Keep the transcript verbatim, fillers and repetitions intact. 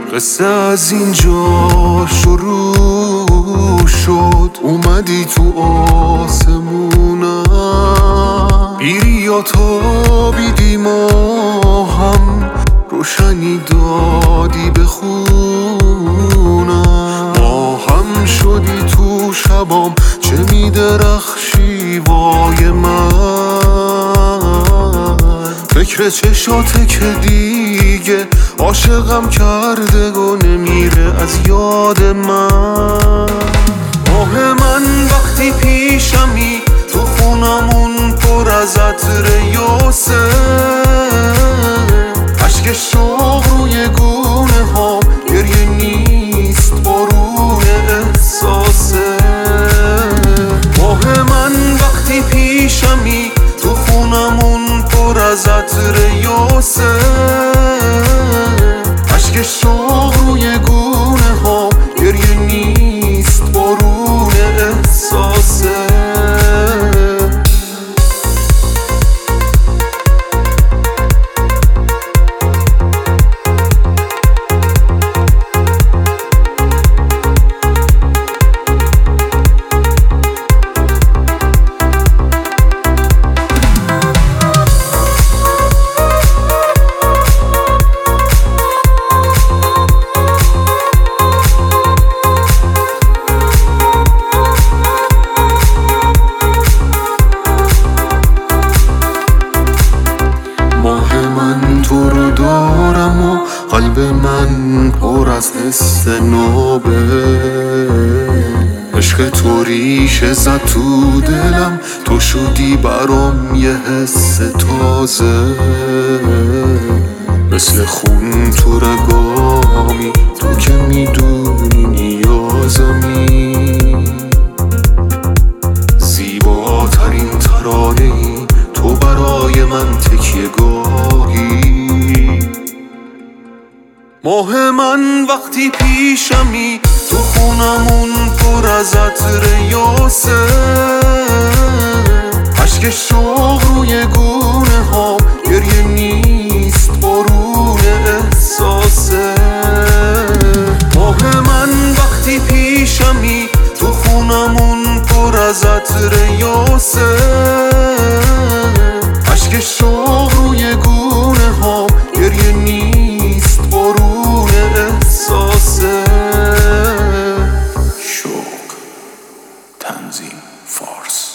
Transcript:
قصه از اینجا شروع شد، اومدی تو آسمونم، بیری یا تابیدی ما هم، روشنی دادی به خونم، ما هم شدی تو شبام، چه میدرخشی وای من، فکر چشاته که دیگه عاشقم کرده و نمیره از یاد من. ماه من وقتی پیشمی، تو خونمون پر از عطر یاسه، اشک شوق روی گونه ها، گریه نیست بارون احساسه. ماه من وقتی پیشمی، تو خونمون پر از عطر یاسه، اشک شوق روی گونه ها، گریه نیست بارون احساسه. تو رو دارم و قلب من پر از حس نوبه، عشق تو ریشه زد تو دلم، تو شدی برام یه حس تازه، مثل خون تو رگامی، تو که میدونی نیازمی، زیباترین ترانه ای تو برای من تکیه گاهی. ماه من وقتی پیشمی، تو خونمون پر از عطر یاسه، اشک شوق روی گونه ها، گریه نیست بارون احساسه. ماه من وقتی پیشمی، تو خونمون پر از عطر یاسه، اشک شوق روی گونه ها، گریه نیست بارون احساسه. شوق تنظیم فارس.